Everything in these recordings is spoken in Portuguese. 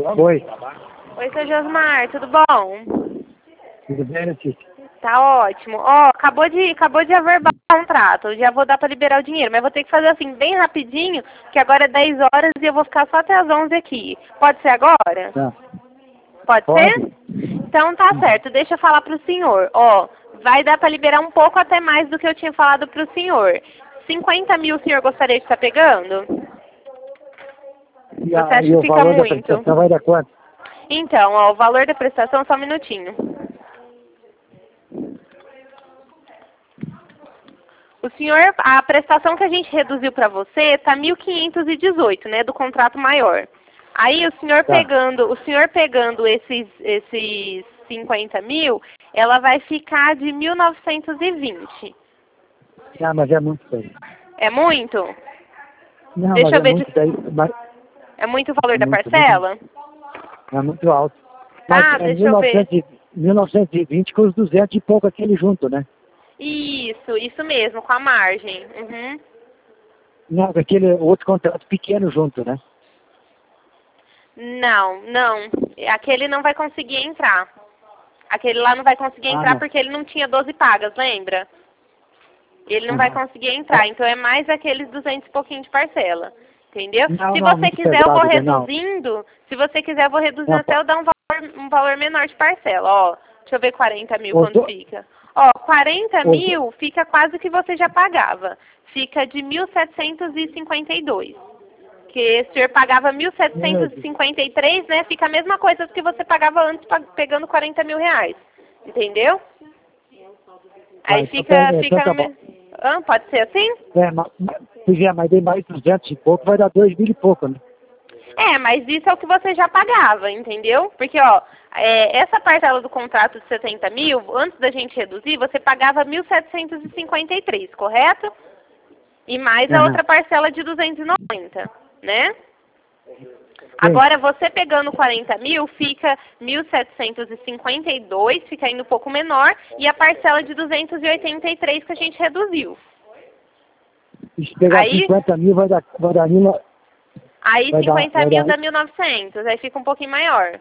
Oi. Oi, seu Josmar, tudo bom? Tudo bem, Letícia? Tá ótimo. Ó, acabou de averbar o contrato. Já vou dar pra liberar o dinheiro, mas vou ter que fazer assim bem rapidinho, que agora é 10 horas e eu vou ficar só até as 11 aqui. Pode ser agora? Tá. Pode ser? Pode? Então tá certo. Deixa eu falar pro senhor. Ó, vai dar pra liberar um pouco até mais do que eu tinha falado pro senhor. 50 mil o senhor gostaria de estar pegando? Você acha que E o fica valor da muito? prestação vai dar quanto? Então, ó, o valor da prestação, só um minutinho. O senhor, a prestação que a gente reduziu para você tá 1.518, né, do contrato maior. Aí o senhor Tá. pegando esses 50 mil, ela vai ficar de 1.920. Ah, mas é muito daí. É muito? Não, Deixa mas eu é ver muito daí. Mas é muito o valor é da muito, parcela? é muito alto. Tá, Mas é deixa eu ver. 1920 com os 200 e pouco aquele junto, né? Isso mesmo, com a margem. Uhum. Não, aquele outro contrato pequeno junto, né? Não. Aquele não vai conseguir entrar. Aquele lá não vai conseguir Ah, entrar não. porque ele não tinha 12 pagas, lembra? Ele não vai conseguir entrar, então é mais aqueles 200 e pouquinho de parcela. Entendeu? Não, Se não, você muito quiser, eu vou pesado, não. reduzindo. Se você quiser, eu vou reduzindo Não, até eu dar um valor menor de parcela. Ó, deixa eu ver 40 mil os quanto do- fica. Ó, 40 os do- mil fica quase que você já pagava. Fica de 1.752. Que o senhor pagava Meu Deus. 1.753, né? Fica a mesma coisa do que você pagava antes pegando 40 mil reais. Entendeu? Ah, Aí então, fica tá no bom. mesmo. Ah, pode ser assim? Mas dei mais 200 e pouco, vai dar 2 mil e pouco, né? É, mas isso é o que você já pagava, entendeu? Porque, ó, essa parcela do contrato de 70 mil, antes da gente reduzir, você pagava 1.753, correto? E mais a Aham. outra parcela de 290, né? Sim. Agora, você pegando 40 mil, fica 1.752, fica ainda um pouco menor, e a parcela de 283 que a gente reduziu. E se pegar Aí, 50 mil, vai dar mil. aí Vai dar, 50 mil dá 1.900, aí fica um pouquinho maior.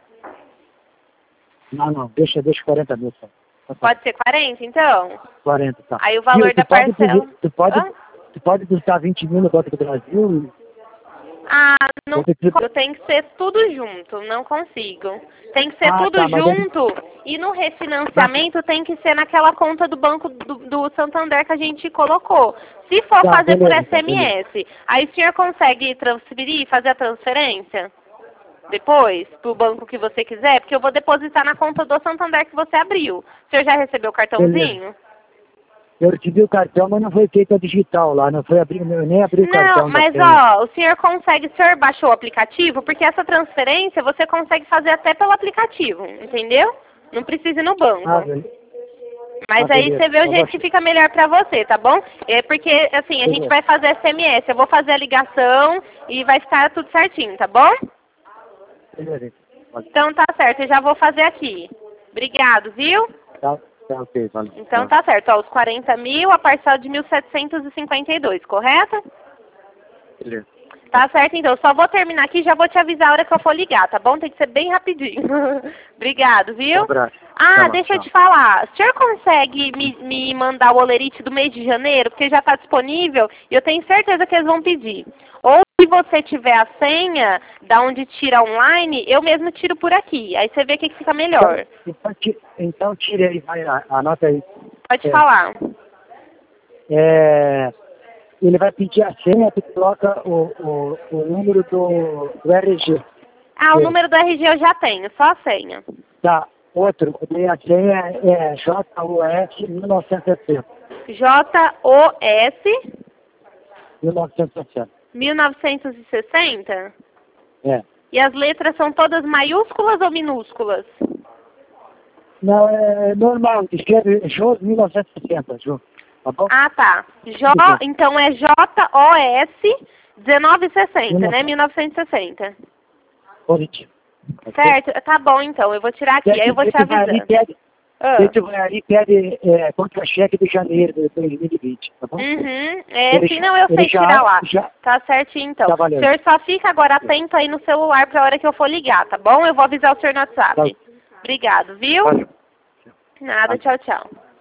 Não, deixa 40 mil só. Tá bom. Pode ser 40, então? 40, tá. Aí o valor Viu, da parcela... Hã? tu pode buscar 20 mil no Banco do Brasil? Ah, não, Você- tem que ser tudo junto, não consigo. Tem que ser Ah, tudo tá, mas junto e no refinanciamento tem que ser naquela conta do Banco do Santander que a gente colocou. Se for tá, fazer por beleza, SMS, aí o senhor consegue transferir, fazer a transferência depois pro banco que você quiser? Porque eu vou depositar na conta do Santander que você abriu. O senhor já recebeu o cartãozinho? Eu recebi o cartão, mas não foi feito a digital lá, não foi abrir, eu nem abri o Não, cartão da mas senha. ó, o senhor baixou o aplicativo? Porque essa transferência você consegue fazer até pelo aplicativo, entendeu? Não precisa ir no banco. Ah, beleza. Mas Ah, aí beleza. você vê o Eu jeito vou- que fica melhor pra você, tá bom? É porque, assim, a gente Beleza. vai fazer SMS, eu vou fazer a ligação e vai ficar tudo certinho, tá bom? Beleza. Pode. Então tá certo, eu já vou fazer aqui. Obrigado, viu? Tá, ok, valeu. Então tá certo, ó, os 40 mil, a parcela de 1.752, correto? Beleza. Tá certo, então. Só vou terminar aqui e já vou te avisar a hora que eu for ligar, tá bom? Tem que ser bem rapidinho. Obrigado, viu? Um abraço. Ah, Tá bom, deixa eu tchau. te falar. O senhor consegue me mandar o olerite do mês de janeiro? Porque já está disponível e eu tenho certeza que eles vão pedir. Ou se você tiver a senha da onde tira online, eu mesmo tiro por aqui. Aí você vê o que fica melhor. Então tire aí, vai, anota aí. Pode falar. Ele vai pedir a senha, tu coloca o número do RG. Ah, o número do RG eu já tenho, só a senha. Tá, outro, a senha é JOS 1960. JOS 1960. 1960? É. E as letras são todas maiúsculas ou minúsculas? Não, é normal, escreve JOS 1960, Ju. Tá bom? Ah, tá. Então é JOS 1960, né? 1960. Positivo. Ok? Certo? Tá bom, então. Eu vou tirar aqui, aí eu vou te avisando. Aí tu vai ali e pede contra-cheque de janeiro de 2020, tá bom? Sim, não, eu sei tirar lá. Tá certinho, então. Tá O valendo. senhor só fica agora atento aí no celular pra hora que eu for ligar, tá bom? Eu vou avisar o senhor no WhatsApp. Tá. Obrigado, viu? Valeu. Nada, tchau, tchau.